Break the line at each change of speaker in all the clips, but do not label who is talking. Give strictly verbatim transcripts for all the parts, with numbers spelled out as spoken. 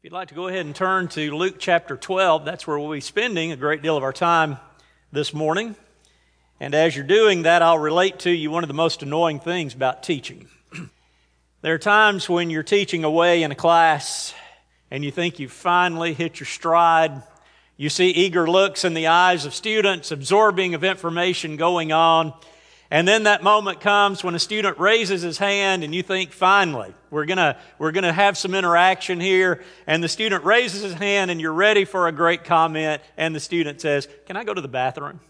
If you'd like to go ahead and turn to Luke chapter twelve, that's where we'll be spending a great deal of our time this morning. And as you're doing that, I'll relate to you one of the most annoying things about teaching. There are times when you're teaching away in a class and you think you've finally hit your stride. You see eager looks in the eyes of students, absorbing of information going on. And then that moment comes when a student raises his hand and you think, finally, we're gonna, we're gonna have some interaction here. And the student raises his hand and you're ready for a great comment. And the student says, can I go to the bathroom?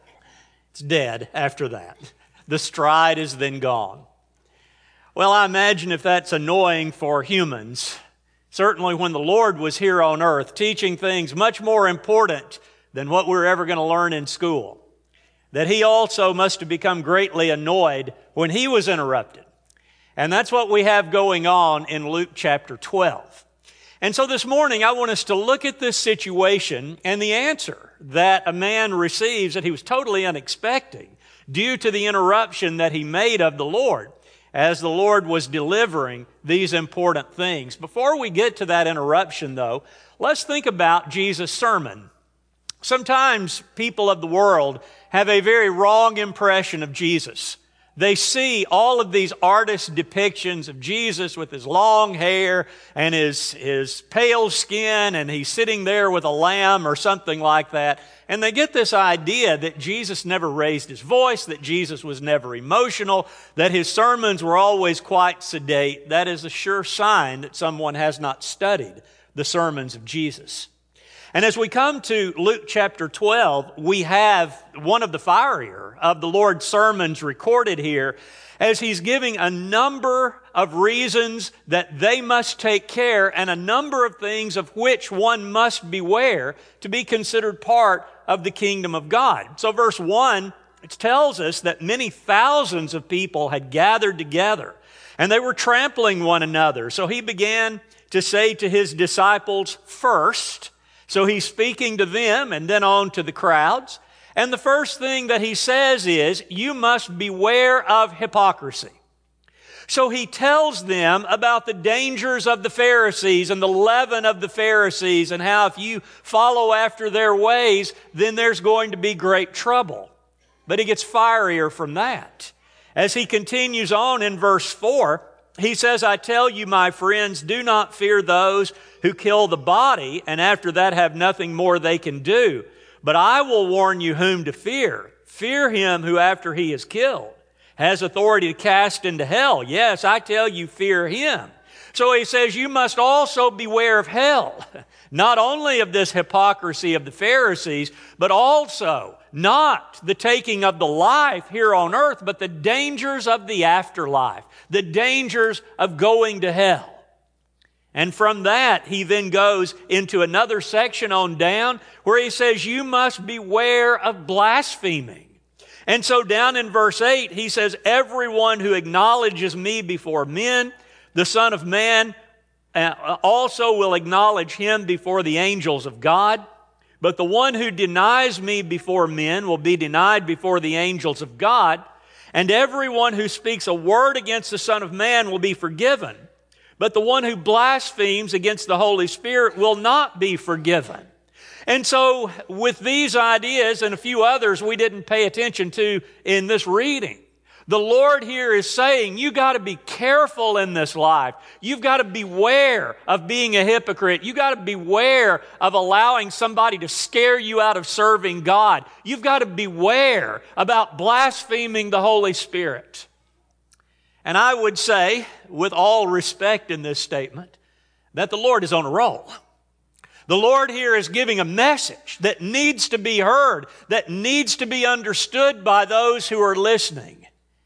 It's dead after that. The stride is then gone. Well, I imagine if that's annoying for humans, certainly when the Lord was here on earth teaching things much more important than what we're ever going to learn in school, that he also must have become greatly annoyed when he was interrupted. And that's what we have going on in Luke chapter twelve. And so this morning I want us to look at this situation and the answer that a man receives that he was totally unexpecting due to the interruption that he made of the Lord as the Lord was delivering these important things. Before we get to that interruption though, let's think about Jesus' sermon. Sometimes people of the world have a very wrong impression of Jesus. They see all of these artist depictions of Jesus with his long hair and his, his pale skin, and he's sitting there with a lamb or something like that. And they get this idea that Jesus never raised his voice, that Jesus was never emotional, that his sermons were always quite sedate. That is a sure sign that someone has not studied the sermons of Jesus. And as we come to Luke chapter twelve, we have one of the fierier of the Lord's sermons recorded here as he's giving a number of reasons that they must take care and a number of things of which one must beware to be considered part of the kingdom of God. So verse one, it tells us that many thousands of people had gathered together and they were trampling one another. So he began to say to his disciples first. So he's speaking to them and then on to the crowds. And the first thing that he says is, you must beware of hypocrisy. So he tells them about the dangers of the Pharisees and the leaven of the Pharisees and how if you follow after their ways, then there's going to be great trouble. But he gets fierier from that. As he continues on in verse four, he says, I tell you, my friends, do not fear those who kill the body and after that have nothing more they can do. But I will warn you whom to fear. Fear him who after he is killed has authority to cast into hell. Yes, I tell you, fear him. So he says, you must also beware of hell. Not only of this hypocrisy of the Pharisees, but also not the taking of the life here on earth, but the dangers of the afterlife, the dangers of going to hell. And from that, he then goes into another section on down where he says, you must beware of blaspheming. And so down in verse eight, he says, everyone who acknowledges me before men, the Son of Man, also will acknowledge him before the angels of God. But the one who denies me before men will be denied before the angels of God. And everyone who speaks a word against the Son of Man will be forgiven. But the one who blasphemes against the Holy Spirit will not be forgiven. And so with these ideas and a few others we didn't pay attention to in this reading, the Lord here is saying, you got to be careful in this life. You've got to beware of being a hypocrite. You've got to beware of allowing somebody to scare you out of serving God. You've got to beware about blaspheming the Holy Spirit. And I would say, with all respect in this statement, that the Lord is on a roll. The Lord here is giving a message that needs to be heard, that needs to be understood by those who are listening.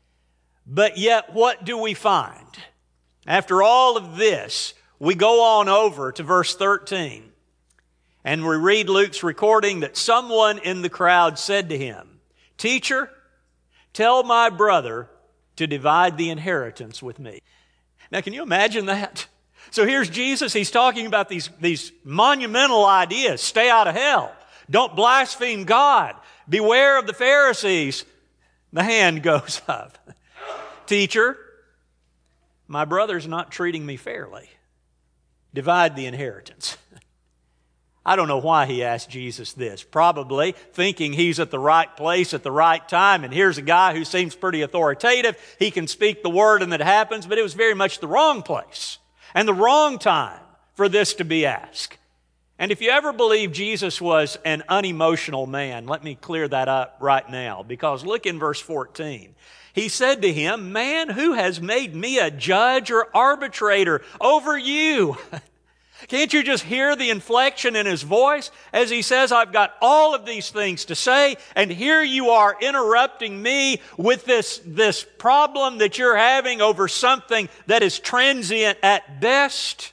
But yet, what do we find? After all of this, we go on over to verse thirteen, and we read Luke's recording that someone in the crowd said to him, Teacher, tell my brother to divide the inheritance with me. Now, can you imagine that? So here's Jesus. He's talking about these, these monumental ideas. Stay out of hell. Don't blaspheme God. Beware of the Pharisees. The hand goes up. Teacher, my brother's not treating me fairly. divide the inheritance. I don't know why he asked Jesus this. Probably thinking he's at the right place at the right time, and here's a guy who seems pretty authoritative. He can speak the word and it happens, but it was very much the wrong place and the wrong time for this to be asked. And if you ever believe Jesus was an unemotional man, let me clear that up right now, because look in verse fourteen. He said to him, "Man, who has made me a judge or arbitrator over you?" Can't you just hear the inflection in his voice as he says, I've got all of these things to say, and here you are interrupting me with this, this problem that you're having over something that is transient at best?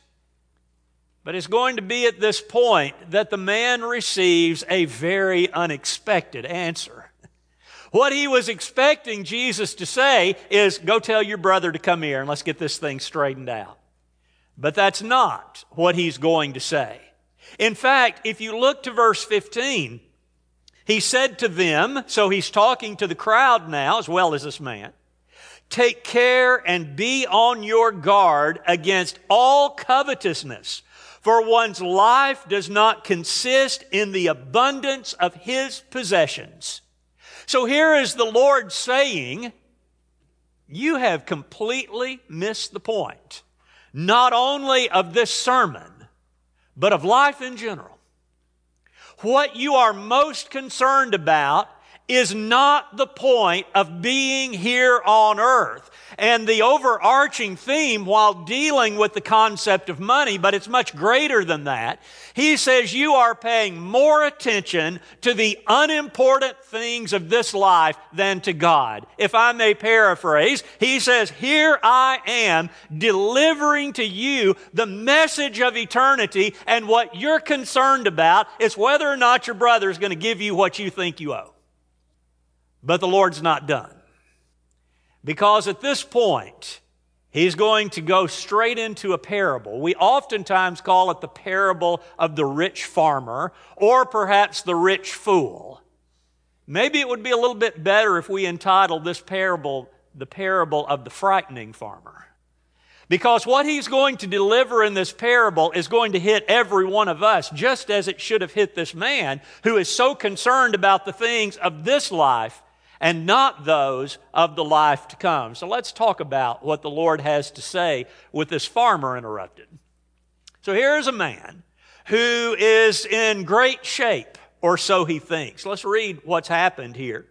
But it's going to be at this point that the man receives a very unexpected answer. What he was expecting Jesus to say is, go tell your brother to come here and let's get this thing straightened out. But that's not what he's going to say. In fact, if you look to verse fifteen, he said to them, so he's talking to the crowd now as well as this man, "Take care and be on your guard against all covetousness, for one's life does not consist in the abundance of his possessions." So here is the Lord saying, you have completely missed the point. Not only of this sermon, but of life in general. What you are most concerned about is not the point of being here on earth. And the overarching theme while dealing with the concept of money, but it's much greater than that. He says you are paying more attention to the unimportant things of this life than to God. If I may paraphrase, he says, here I am delivering to you the message of eternity, and what you're concerned about is whether or not your brother is going to give you what you think you owe. But the Lord's not done. Because at this point, he's going to go straight into a parable. We oftentimes call it the parable of the rich farmer, or perhaps the rich fool. Maybe it would be a little bit better if we entitled this parable the parable of the frightening farmer. Because what he's going to deliver in this parable is going to hit every one of us, just as it should have hit this man who is so concerned about the things of this life and not those of the life to come. So let's talk about what the Lord has to say with this farmer interrupted. So here's a man who is in great shape, or so he thinks. Let's read what's happened here.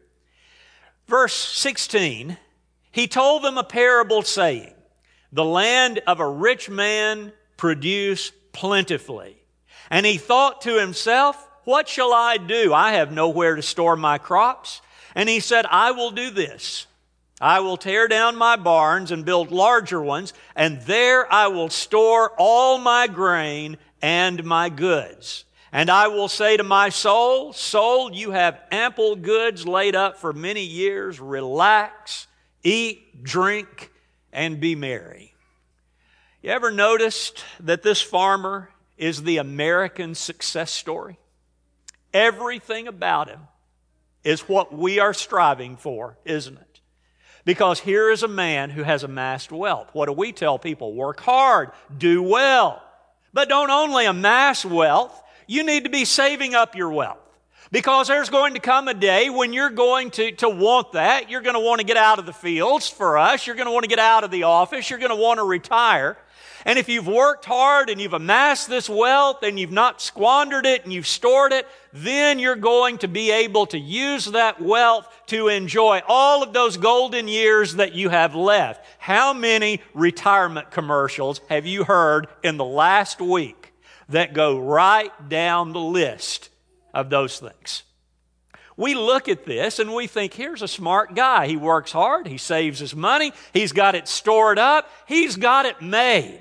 Verse sixteen, he told them a parable saying, "The land of a rich man produced plentifully. And he thought to himself, what shall I do? I have nowhere to store my crops. And he said, I will do this. I will tear down my barns and build larger ones, and there I will store all my grain and my goods. And I will say to my soul, soul, you have ample goods laid up for many years. Relax, eat, drink, and be merry." You ever noticed that this farmer is the American success story? Everything about him is what we are striving for, isn't it? Because here is a man who has amassed wealth. What do we tell people? Work hard, do well. But don't only amass wealth, you need to be saving up your wealth. Because there's going to come a day when you're going to, to want that. You're going to want to get out of the fields for us. You're going to want to get out of the office. You're going to want to retire. And if you've worked hard and you've amassed this wealth and you've not squandered it and you've stored it, then you're going to be able to use that wealth to enjoy all of those golden years that you have left. How many retirement commercials have you heard in the last week that go right down the list of those things? We look at this and we think, here's a smart guy. He works hard. He saves his money. He's got it stored up. He's got it made.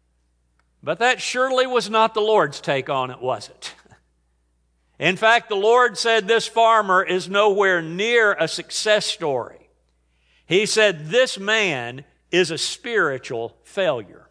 But that surely was not the Lord's take on it, was it? In fact, the Lord said this farmer is nowhere near a success story. He said this man is a spiritual failure.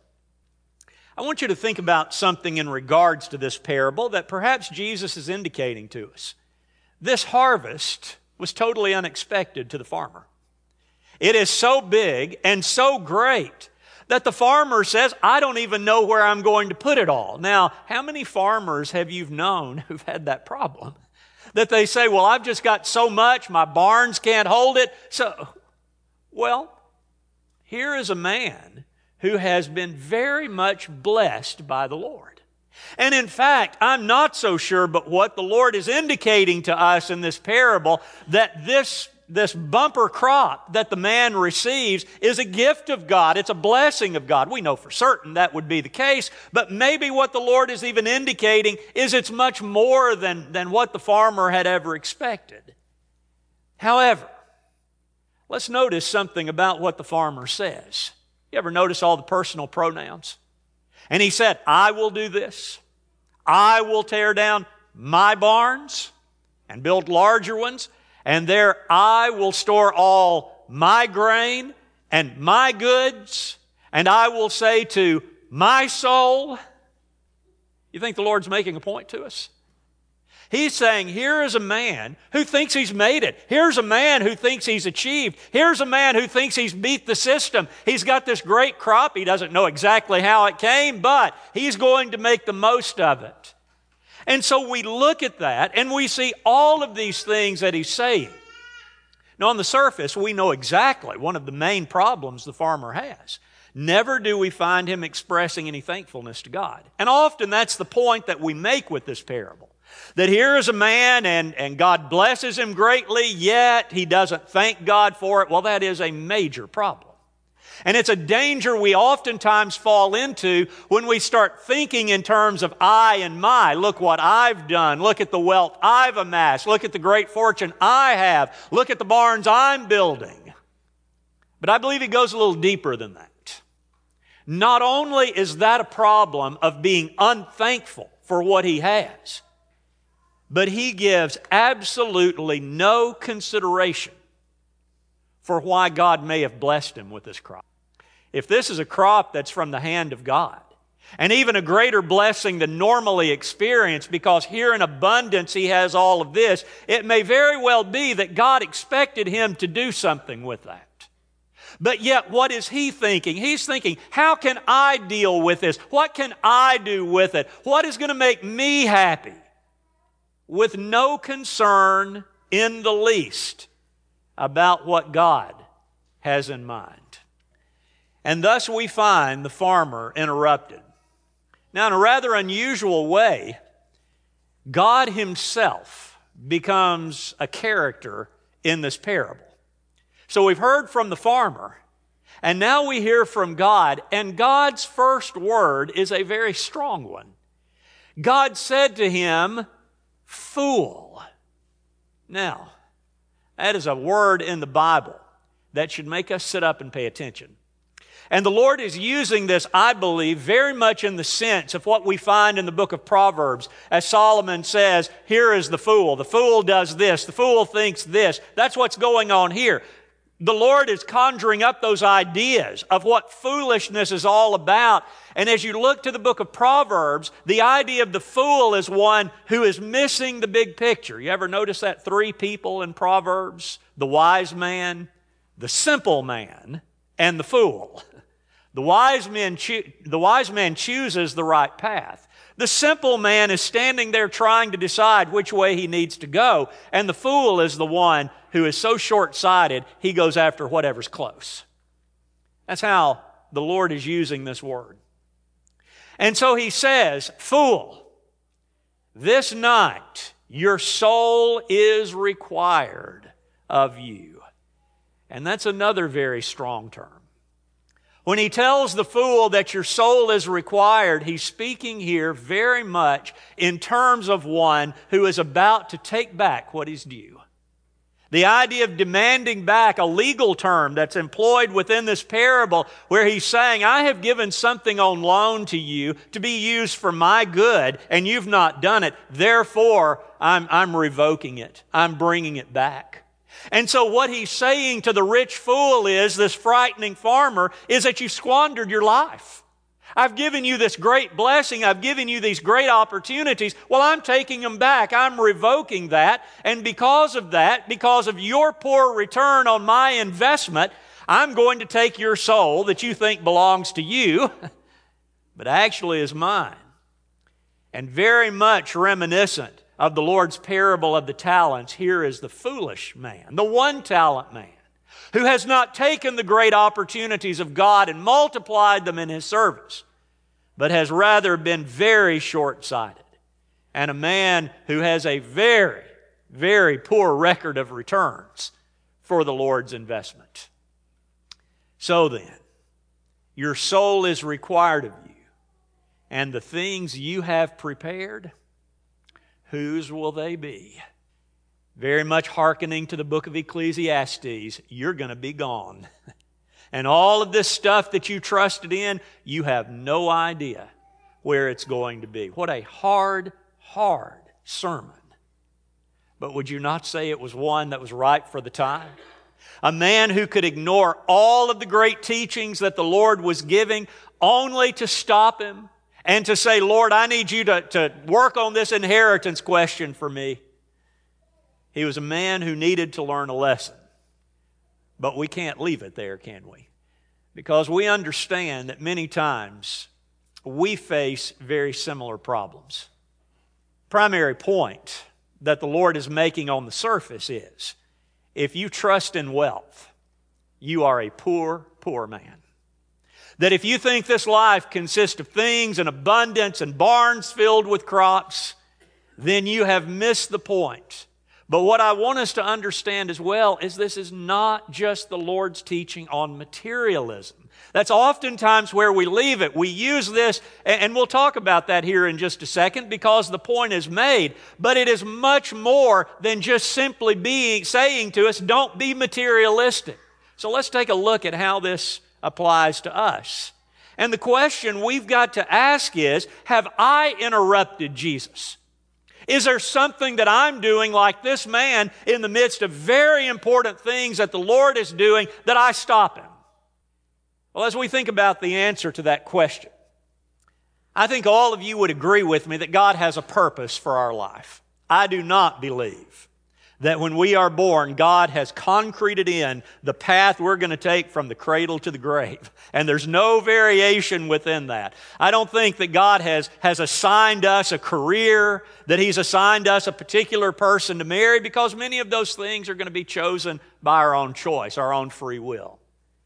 I want you to think about something in regards to this parable that perhaps Jesus is indicating to us. This harvest was totally unexpected to the farmer. It is so big and so great that the farmer says, I don't even know where I'm going to put it all. Now, how many farmers have you known who've had that problem? That they say, well, I've just got so much, my barns can't hold it. So, well, here is a man who has been very much blessed by the Lord. And in fact, I'm not so sure, but what the Lord is indicating to us in this parable, that this This bumper crop that the man receives is a gift of God. It's a blessing of God. We know for certain that would be the case, but maybe what the Lord is even indicating is it's much more than, than what the farmer had ever expected. However, let's notice something about what the farmer says. You ever notice all the personal pronouns? And he said, I will do this. I will tear down my barns and build larger ones. And there I will store all my grain and my goods, and I will say to my soul, you think the Lord's making a point to us? He's saying, here is a man who thinks he's made it. Here's a man who thinks he's achieved. Here's a man who thinks he's beat the system. He's got this great crop. He doesn't know exactly how it came, but he's going to make the most of it. And so we look at that and we see all of these things that he's saying. Now, on the surface, we know exactly one of the main problems the farmer has. Never do we find him expressing any thankfulness to God. And often that's the point that we make with this parable. That here is a man and, and God blesses him greatly, yet he doesn't thank God for it. Well, that is a major problem. And it's a danger we oftentimes fall into when we start thinking in terms of I and my. Look what I've done. Look at the wealth I've amassed. Look at the great fortune I have. Look at the barns I'm building. But I believe it goes a little deeper than that. Not only is that a problem of being unthankful for what he has, but he gives absolutely no consideration for why God may have blessed him with this crop. If this is a crop that's from the hand of God, and even a greater blessing than normally experienced, because here in abundance he has all of this, it may very well be that God expected him to do something with that. But yet, what is he thinking? He's thinking, how can I deal with this? What can I do with it? What is going to make me happy? With no concern in the least about what God has in mind. And thus we find the farmer interrupted. Now, in a rather unusual way, God himself becomes a character in this parable. So we've heard from the farmer, and now we hear from God, and God's first word is a very strong one. God said to him, fool. Now, that is a word in the Bible that should make us sit up and pay attention. And the Lord is using this, I believe, very much in the sense of what we find in the book of Proverbs. As Solomon says, here is the fool. The fool does this. The fool thinks this. That's what's going on here. The Lord is conjuring up those ideas of what foolishness is all about. And as you look to the book of Proverbs, the idea of the fool is one who is missing the big picture. You ever notice that three people in Proverbs? The wise man, the simple man, and the fool. The wise man, cho- the wise man chooses the right path. The simple man is standing there trying to decide which way he needs to go. And the fool is the one who is so short-sighted, he goes after whatever's close. That's how the Lord is using this word. And so he says, fool, this night your soul is required of you. And that's another very strong term. When he tells the fool that your soul is required, he's speaking here very much in terms of one who is about to take back what is due. The idea of demanding back, a legal term that's employed within this parable, where he's saying, I have given something on loan to you to be used for my good, and you've not done it. Therefore, I'm, I'm revoking it. I'm bringing it back. And so what he's saying to the rich fool is, this frightening farmer, is that you squandered your life. I've given you this great blessing. I've given you these great opportunities. Well, I'm taking them back. I'm revoking that. And because of that, because of your poor return on my investment, I'm going to take your soul that you think belongs to you, but actually is mine. And very much reminiscent of the Lord's parable of the talents, here is the foolish man, the one-talent man, who has not taken the great opportunities of God and multiplied them in his service, but has rather been very short-sighted, and a man who has a very, very poor record of returns for the Lord's investment. So then, your soul is required of you, and the things you have prepared, whose will they be? Very much hearkening to the book of Ecclesiastes, you're going to be gone. And all of this stuff that you trusted in, you have no idea where it's going to be. What a hard, hard sermon. But would you not say it was one that was right for the time? A man who could ignore all of the great teachings that the Lord was giving only to stop him and to say, Lord, I need you to, to work on this inheritance question for me. He was a man who needed to learn a lesson. But we can't leave it there, can we? Because we understand that many times we face very similar problems. Primary point that the Lord is making on the surface is, if you trust in wealth, you are a poor, poor man. That if you think this life consists of things and abundance and barns filled with crops, then you have missed the point. But what I want us to understand as well is this is not just the Lord's teaching on materialism. That's oftentimes where we leave it. We use this, and we'll talk about that here in just a second because the point is made. But it is much more than just simply being saying to us, don't be materialistic. So let's take a look at how this applies to us. And the question we've got to ask is, have I interrupted Jesus? Is there something that I'm doing like this man in the midst of very important things that the Lord is doing that I stop him? Well, as we think about the answer to that question, I think all of you would agree with me that God has a purpose for our life. I do not believe that when we are born, God has concreted in the path we're going to take from the cradle to the grave. And there's no variation within that. I don't think that God has, has assigned us a career, that He's assigned us a particular person to marry, because many of those things are going to be chosen by our own choice, our own free will.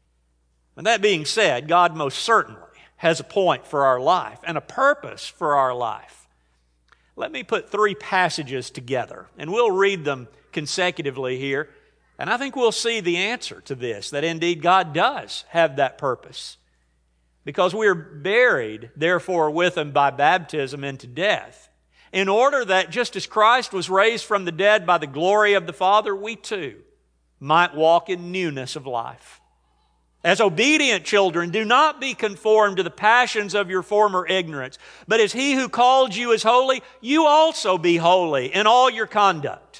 And that being said, God most certainly has a point for our life and a purpose for our life. Let me put three passages together, and we'll read them consecutively here, and I think we'll see the answer to this, that indeed God does have that purpose. Because we are buried, therefore, with Him by baptism into death, in order that just as Christ was raised from the dead by the glory of the Father, we too might walk in newness of life. As obedient children, do not be conformed to the passions of your former ignorance, but as He who called you is holy, you also be holy in all your conduct.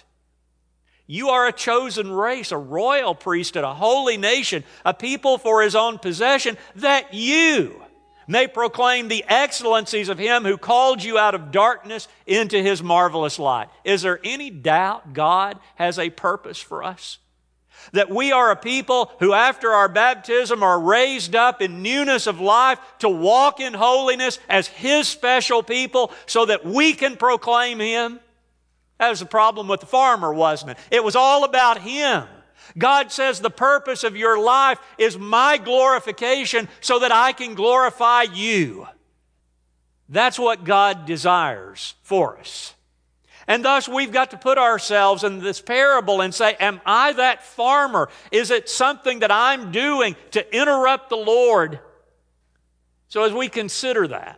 You are a chosen race, a royal priesthood, a holy nation, a people for His own possession, that you may proclaim the excellencies of Him who called you out of darkness into His marvelous light. Is there any doubt God has a purpose for us? That we are a people who after our baptism are raised up in newness of life to walk in holiness as His special people so that we can proclaim Him? That was the problem with the farmer, wasn't it? It was all about him. God says the purpose of your life is my glorification so that I can glorify you. That's what God desires for us. And thus we've got to put ourselves in this parable and say, am I that farmer? Is it something that I'm doing to interrupt the Lord? So as we consider that,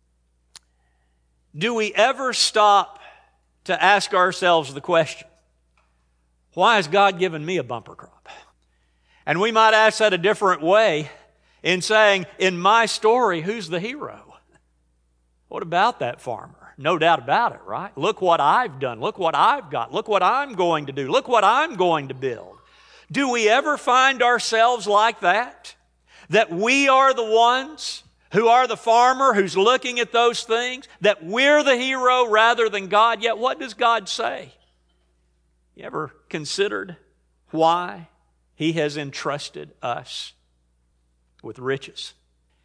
do we ever stop to ask ourselves the question, why has God given me a bumper crop? And we might ask that a different way in saying, in my story, who's the hero? What about that farmer? No doubt about it, right? Look what I've done. Look what I've got. Look what I'm going to do. Look what I'm going to build. Do we ever find ourselves like that? That we are the ones who are the farmer who's looking at those things, that we're the hero rather than God. Yet what does God say? You ever considered why He has entrusted us with riches.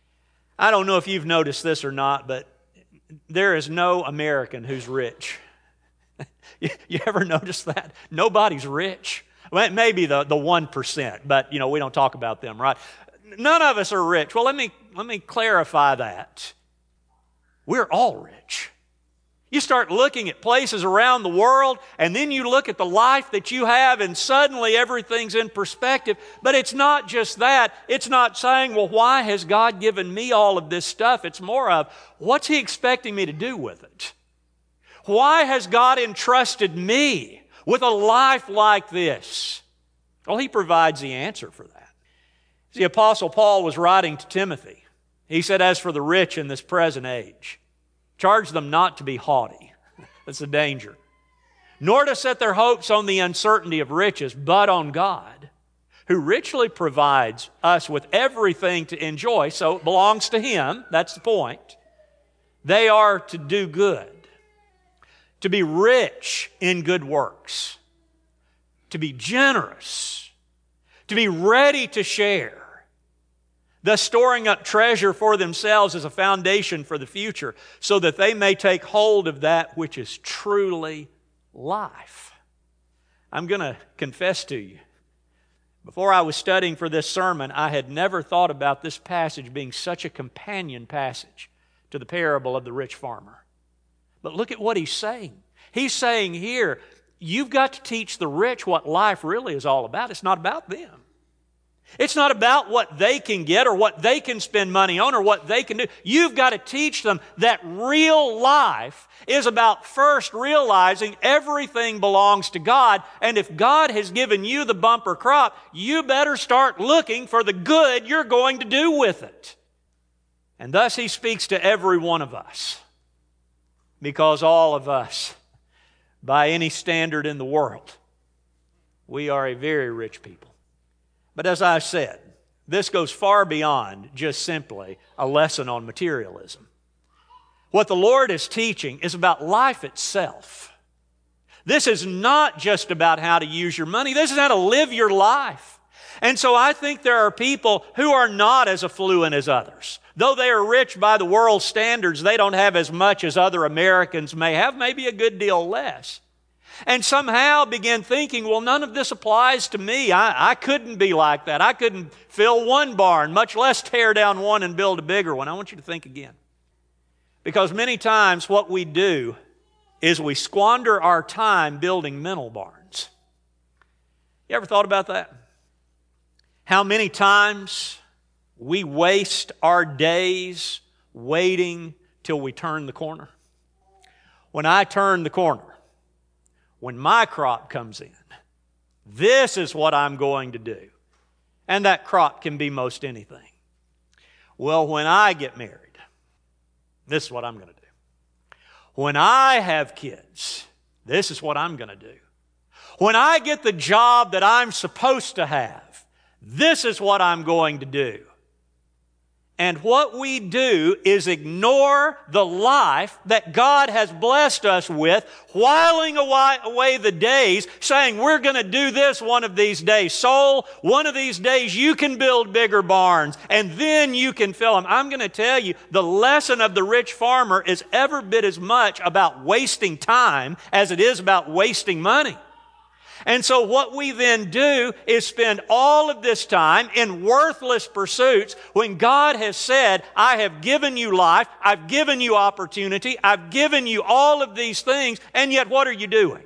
I don't know if you've noticed this or not, but there is no American who's rich. you, you ever notice that? Nobody's rich. Well, maybe the, the one percent, but you know, we don't talk about them, right? None of us are rich. Well, let me, let me clarify that. We're all rich. You start looking at places around the world, and then you look at the life that you have, and suddenly everything's in perspective. But it's not just that. It's not saying, well, why has God given me all of this stuff? It's more of, what's He expecting me to do with it? Why has God entrusted me with a life like this? Well, He provides the answer for that. The Apostle Paul was writing to Timothy. He said, as for the rich in this present age, charge them not to be haughty. That's the danger. Nor to set their hopes on the uncertainty of riches, but on God, who richly provides us with everything to enjoy. So it belongs to Him. That's the point. They are to do good, to be rich in good works, to be generous, to be ready to share, thus storing up treasure for themselves as a foundation for the future, so that they may take hold of that which is truly life. I'm going to confess to you, before I was studying for this sermon, I had never thought about this passage being such a companion passage to the parable of the rich farmer. But look at what he's saying. He's saying here, you've got to teach the rich what life really is all about. It's not about them. It's not about what they can get or what they can spend money on or what they can do. You've got to teach them that real life is about first realizing everything belongs to God. And if God has given you the bumper crop, you better start looking for the good you're going to do with it. And thus He speaks to every one of us, because all of us, by any standard in the world, we are a very rich people. But as I said, this goes far beyond just simply a lesson on materialism. What the Lord is teaching is about life itself. This is not just about how to use your money. This is how to live your life. And so I think there are people who are not as affluent as others. Though they are rich by the world's standards, they don't have as much as other Americans may have, maybe a good deal less. And somehow begin thinking, well, none of this applies to me. I, I couldn't be like that. I couldn't fill one barn, much less tear down one and build a bigger one. I want you to think again. Because many times what we do is we squander our time building mental barns. You ever thought about that? How many times we waste our days waiting till we turn the corner? When I turn the corner, when my crop comes in, this is what I'm going to do. And that crop can be most anything. Well, when I get married, this is what I'm going to do. When I have kids, this is what I'm going to do. When I get the job that I'm supposed to have, this is what I'm going to do. And what we do is ignore the life that God has blessed us with, whiling away the days, saying we're going to do this one of these days. Soul, one of these days you can build bigger barns, and then you can fill them. I'm going to tell you, the lesson of the rich farmer is every bit as much about wasting time as it is about wasting money. And so what we then do is spend all of this time in worthless pursuits when God has said, I have given you life, I've given you opportunity, I've given you all of these things, and yet what are you doing?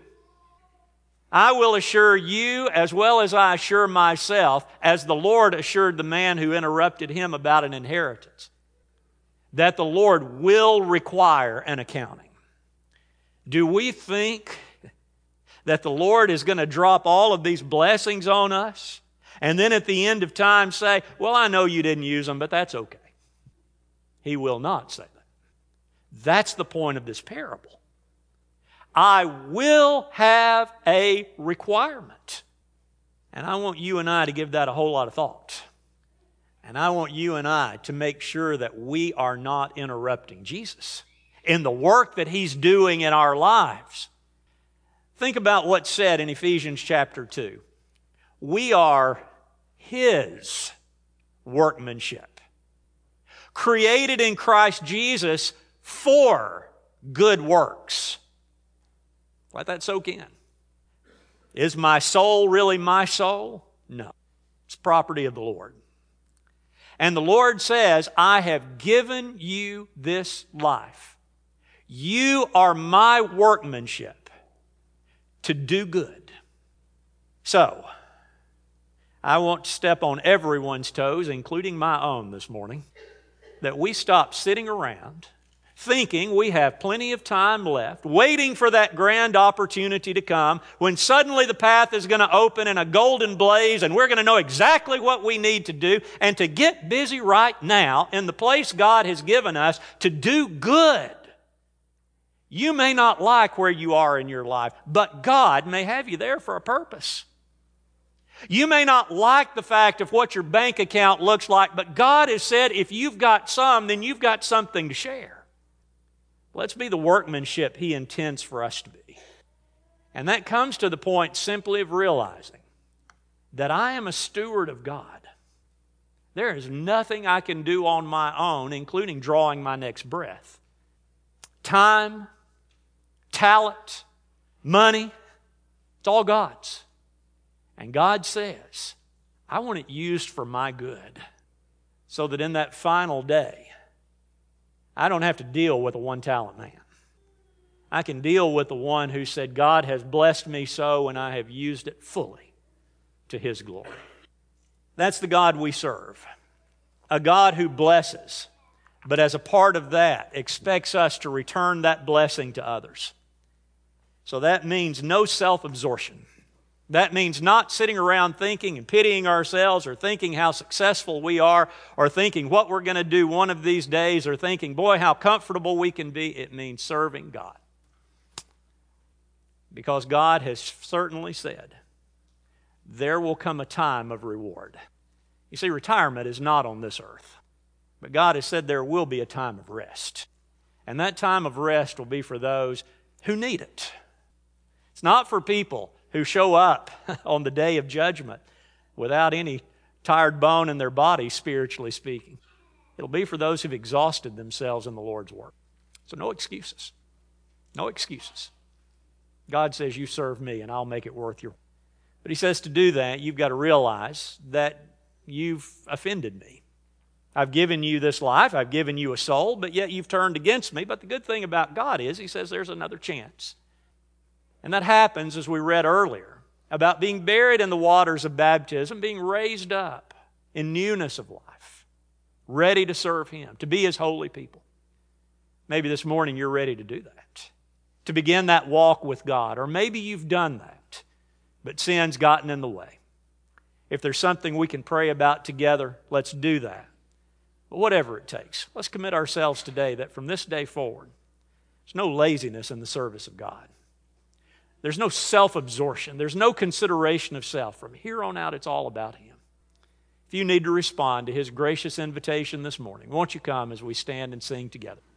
I will assure you, as well as I assure myself, as the Lord assured the man who interrupted him about an inheritance, that the Lord will require an accounting. Do we think that the Lord is going to drop all of these blessings on us and then at the end of time say, well, I know you didn't use them, but that's okay? He will not say that. That's the point of this parable. I will have a requirement. And I want you and I to give that a whole lot of thought. And I want you and I to make sure that we are not interrupting Jesus in the work that He's doing in our lives. Think about what's said in Ephesians chapter two. We are His workmanship, created in Christ Jesus for good works. Let that soak in. Is my soul really my soul? No. It's property of the Lord. And the Lord says, I have given you this life. You are my workmanship to do good. So, I want to step on everyone's toes, including my own this morning, that we stop sitting around thinking we have plenty of time left, waiting for that grand opportunity to come when suddenly the path is going to open in a golden blaze and we're going to know exactly what we need to do, and to get busy right now in the place God has given us to do good. You may not like where you are in your life, but God may have you there for a purpose. You may not like the fact of what your bank account looks like, but God has said if you've got some, then you've got something to share. Let's be the workmanship He intends for us to be. And that comes to the point simply of realizing that I am a steward of God. There is nothing I can do on my own, including drawing my next breath. Time, talent, money, it's all God's. And God says, I want it used for my good, so that in that final day, I don't have to deal with a one-talent man. I can deal with the one who said, God has blessed me so, and I have used it fully to His glory. That's the God we serve. A God who blesses, but as a part of that, expects us to return that blessing to others. So that means no self-absorption. That means not sitting around thinking and pitying ourselves, or thinking how successful we are, or thinking what we're going to do one of these days, or thinking, boy, how comfortable we can be. It means serving God. Because God has certainly said, there will come a time of reward. You see, retirement is not on this earth. But God has said there will be a time of rest. And that time of rest will be for those who need it. It's not for people who show up on the day of judgment without any tired bone in their body, spiritually speaking. It'll be for those who've exhausted themselves in the Lord's work. So no excuses. No excuses. God says, you serve me and I'll make it worth your... But He says to do that, you've got to realize that you've offended me. I've given you this life, I've given you a soul, but yet you've turned against me. But the good thing about God is He says there's another chance. And that happens, as we read earlier, about being buried in the waters of baptism, being raised up in newness of life, ready to serve Him, to be His holy people. Maybe this morning you're ready to do that, to begin that walk with God. Or maybe you've done that, but sin's gotten in the way. If there's something we can pray about together, let's do that. But whatever it takes, let's commit ourselves today that from this day forward, there's no laziness in the service of God. There's no self-absorption. There's no consideration of self. From here on out, it's all about Him. If you need to respond to His gracious invitation this morning, won't you come as we stand and sing together?